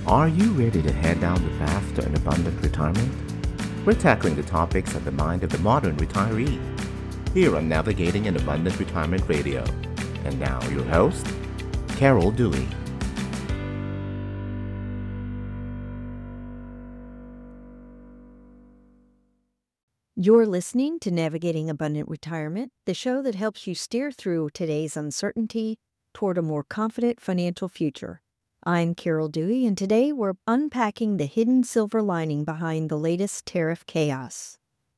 Are you ready to head down the path to an abundant retirement? We're tackling the topics of the mind of the modern retiree here on Navigating an Abundant Retirement Radio. And now your host, Carol Dewey. You're listening to Navigating Abundant Retirement, the show that helps you steer through today's uncertainty toward a more confident financial future. I'm Carol Dewey, and today we're unpacking the hidden silver lining behind the latest tariff chaos.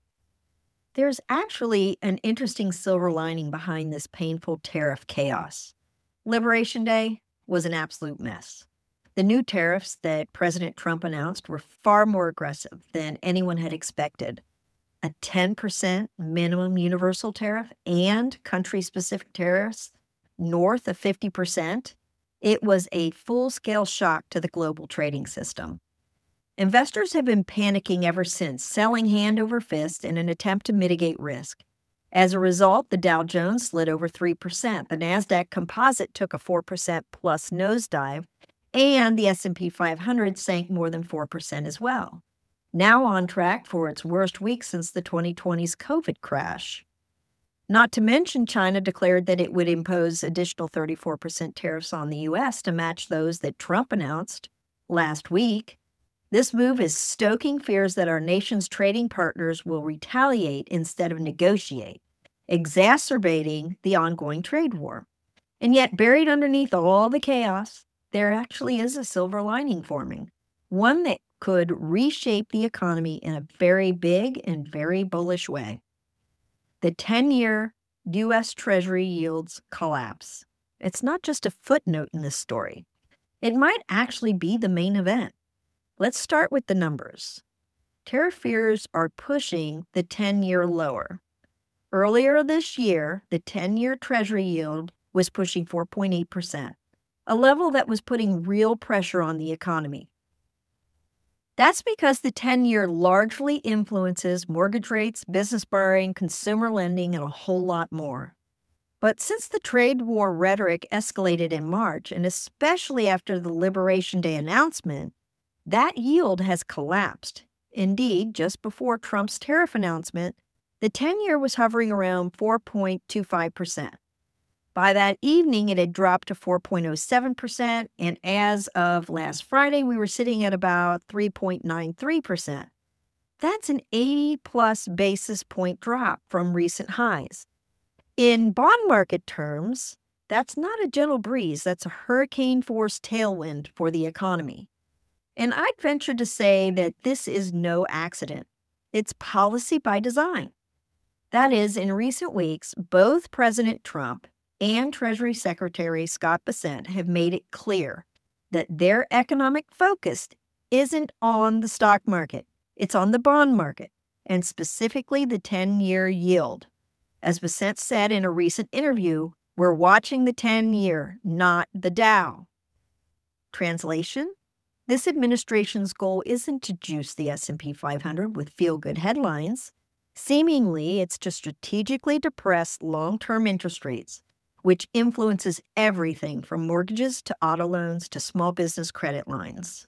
There's actually an interesting silver lining behind this painful tariff chaos. Liberation Day was an absolute mess. The new tariffs that President Trump announced were far more aggressive than anyone had expected. A 10% minimum universal tariff and country-specific tariffs north of 50%. It was a full-scale shock to the global trading system. Investors have been panicking ever since, selling hand over fist in an attempt to mitigate risk. As a result, the Dow Jones slid over 3%, the NASDAQ Composite took a 4% plus nosedive, and the S&P 500 sank more than 4% as well. Now on track for its worst week since the 2020's COVID crash. Not to mention, China declared that it would impose additional 34% tariffs on the U.S. to match those that Trump announced last week. This move is stoking fears that our nation's trading partners will retaliate instead of negotiate, exacerbating the ongoing trade war. And yet, buried underneath all the chaos, there actually is a silver lining forming, one that could reshape the economy in a very big and very bullish way. The 10-year U.S. Treasury yields collapse. It's not just a footnote in this story. It might actually be the main event. Let's start with the numbers. Tariff fears are pushing the 10-year lower. Earlier this year, the 10-year Treasury yield was pushing 4.8%, a level that was putting real pressure on the economy. That's because the 10-year largely influences mortgage rates, business borrowing, consumer lending, and a whole lot more. But since the trade war rhetoric escalated in March, and especially after the Liberation Day announcement, that yield has collapsed. Indeed, just before Trump's tariff announcement, the 10-year was hovering around 4.25%. By that evening, it had dropped to 4.07%, and as of last Friday, we were sitting at about 3.93%. That's an 80-plus basis point drop from recent highs. In bond market terms, that's not a gentle breeze. That's a hurricane-force tailwind for the economy. And I'd venture to say that this is no accident. It's policy by design. That is, in recent weeks, both President Trump and Treasury Secretary Scott Bessent have made it clear that their economic focus isn't on the stock market. It's on the bond market, and specifically the 10-year yield. As Bessent said in a recent interview, we're watching the 10-year, not the Dow. Translation? This administration's goal isn't to juice the S&P 500 with feel-good headlines. Seemingly, it's to strategically depress long-term interest rates, which influences everything from mortgages to auto loans to small business credit lines.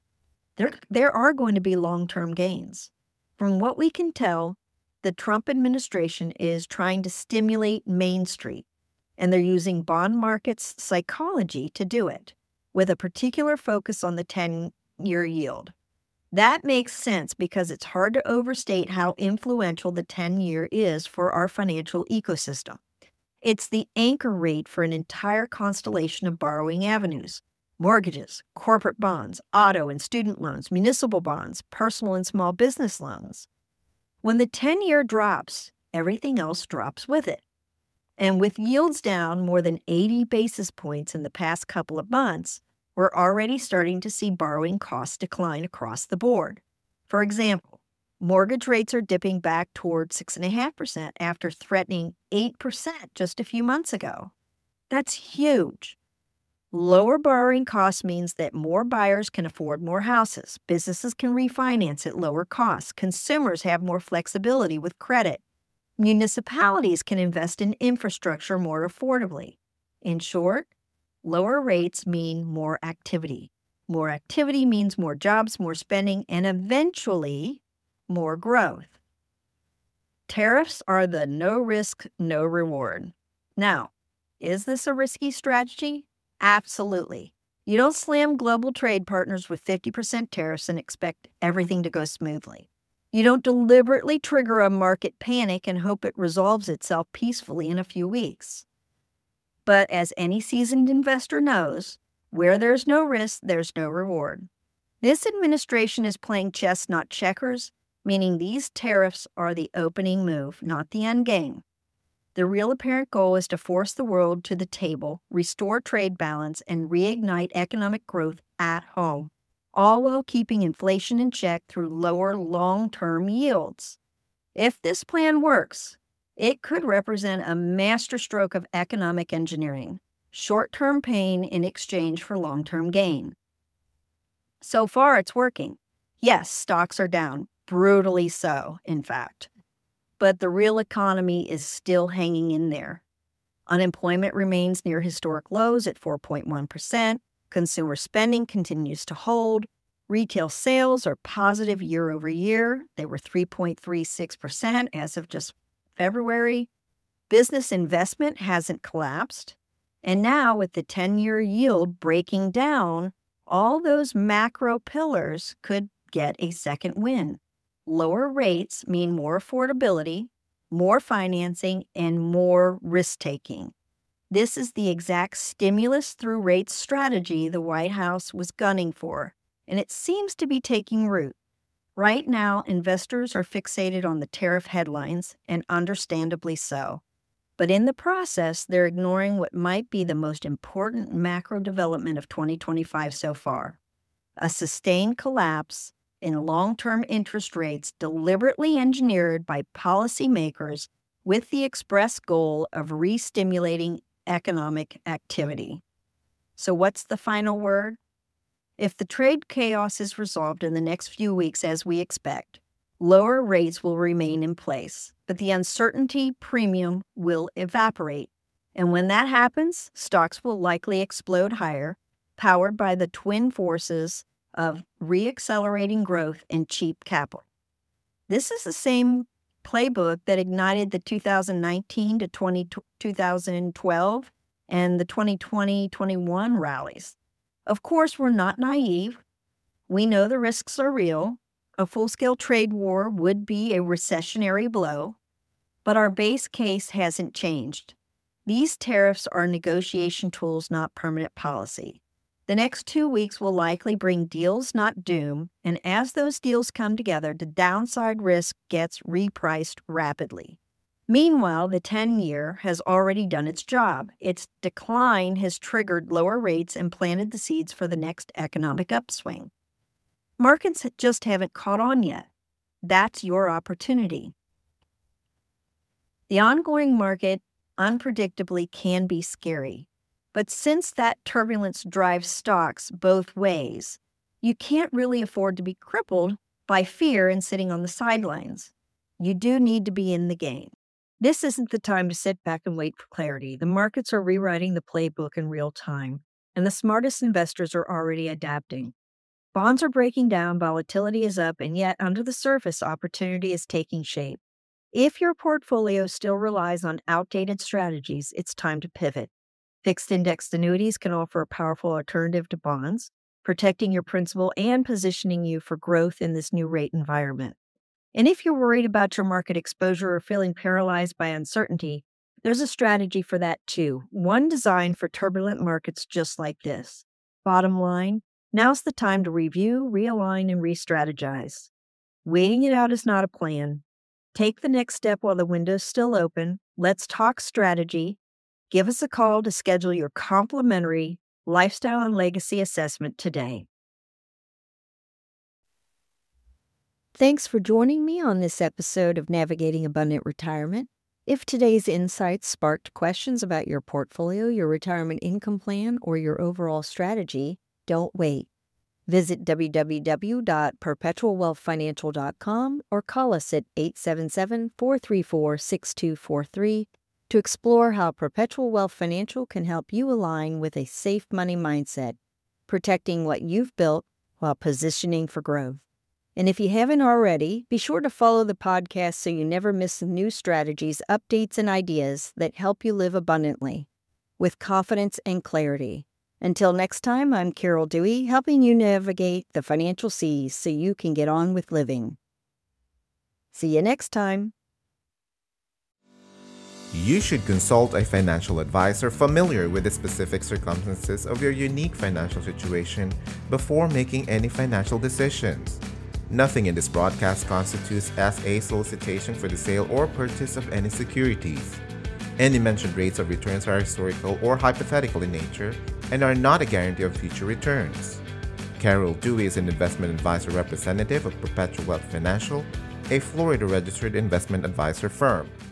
There are going to be long-term gains. From what we can tell, the Trump administration is trying to stimulate Main Street, and they're using bond markets psychology to do it, with a particular focus on the 10-year yield. That makes sense because it's hard to overstate how influential the 10-year is for our financial ecosystem. It's the anchor rate for an entire constellation of borrowing avenues: mortgages, corporate bonds, auto and student loans, municipal bonds, personal and small business loans. When the 10-year drops, everything else drops with it. And with yields down more than 80 basis points in the past couple of months, we're already starting to see borrowing costs decline across the board. For example, mortgage rates are dipping back toward 6.5% after threatening 8% just a few months ago. That's huge. Lower borrowing costs means that more buyers can afford more houses. Businesses can refinance at lower costs. Consumers have more flexibility with credit. Municipalities can invest in infrastructure more affordably. In short, lower rates mean more activity, More activity means more jobs, more spending, and eventually more growth. Tariffs are the no risk, no reward. Now, is this a risky strategy? Absolutely. You don't slam global trade partners with 50% tariffs and expect everything to go smoothly. You don't deliberately trigger a market panic and hope it resolves itself peacefully in a few weeks. But as any seasoned investor knows, where there's no risk, there's no reward. This administration is playing chess, not checkers, meaning these tariffs are the opening move, not the end game. The real apparent goal is to force the world to the table, restore trade balance, and reignite economic growth at home, all while keeping inflation in check through lower long-term yields. If this plan works, it could represent a masterstroke of economic engineering, short-term pain in exchange for long-term gain. So far, it's working. Yes, stocks are down, brutally so, in fact. But the real economy is still hanging in there. Unemployment remains near historic lows at 4.1%. Consumer spending continues to hold. Retail sales are positive year over year. They were 3.36% as of just February. Business investment hasn't collapsed. And now, with the 10-year yield breaking down, all those macro pillars could get a second win. Lower rates mean more affordability, more financing, and more risk-taking. This is the exact stimulus through rates strategy the White House was gunning for, and it seems to be taking root. Right now, investors are fixated on the tariff headlines, and understandably so. But in the process, they're ignoring what might be the most important macro development of 2025 so far: a sustained collapse in long-term interest rates deliberately engineered by policymakers with the express goal of re-stimulating economic activity. So what's the final word? If the trade chaos is resolved in the next few weeks as we expect, lower rates will remain in place, but the uncertainty premium will evaporate. And when that happens, stocks will likely explode higher, powered by the twin forces of re-accelerating growth and cheap capital. This is the same playbook that ignited the 2019 to 2012 and the 2020-21 rallies. Of course, we're not naive. We know the risks are real. A full-scale trade war would be a recessionary blow, but our base case hasn't changed. These tariffs are negotiation tools, not permanent policy. The next 2 weeks will likely bring deals, not doom, and as those deals come together, the downside risk gets repriced rapidly. Meanwhile, the 10-year has already done its job. Its decline has triggered lower rates and planted the seeds for the next economic upswing. Markets just haven't caught on yet. That's your opportunity. The ongoing market unpredictably can be scary. But since that turbulence drives stocks both ways, you can't really afford to be crippled by fear and sitting on the sidelines. You do need to be in the game. This isn't the time to sit back and wait for clarity. The markets are rewriting the playbook in real time, and the smartest investors are already adapting. Bonds are breaking down, volatility is up, and yet under the surface, opportunity is taking shape. If your portfolio still relies on outdated strategies, it's time to pivot. Fixed indexed annuities can offer a powerful alternative to bonds, protecting your principal and positioning you for growth in this new rate environment. And if you're worried about your market exposure or feeling paralyzed by uncertainty, there's a strategy for that too, one designed for turbulent markets just like this. Bottom line, now's the time to review, realign, and re-strategize. Waiting it out is not a plan. Take the next step while the window's still open. Let's talk strategy. Give us a call to schedule your complimentary lifestyle and legacy assessment today. Thanks for joining me on this episode of Navigating Abundant Retirement. If today's insights sparked questions about your portfolio, your retirement income plan, or your overall strategy, don't wait. Visit www.perpetualwealthfinancial.com or call us at 877-434-6243 to explore how Perpetual Wealth Financial can help you align with a safe money mindset. protecting what you've built while positioning for growth. And if you haven't already, be sure to follow the podcast so you never miss the new strategies, updates, and ideas that help you live abundantly with confidence and clarity. Until next time, I'm Carol Dewey, helping you navigate the financial seas so you can get on with living. See you next time. You should consult a financial advisor familiar with the specific circumstances of your unique financial situation before making any financial decisions. Nothing in this broadcast constitutes as a solicitation for the sale or purchase of any securities. Any mentioned rates of returns are historical or hypothetical in nature and are not a guarantee of future returns. Carol Dewey is an investment advisor representative of Perpetual Wealth Financial, a Florida-registered investment advisor firm.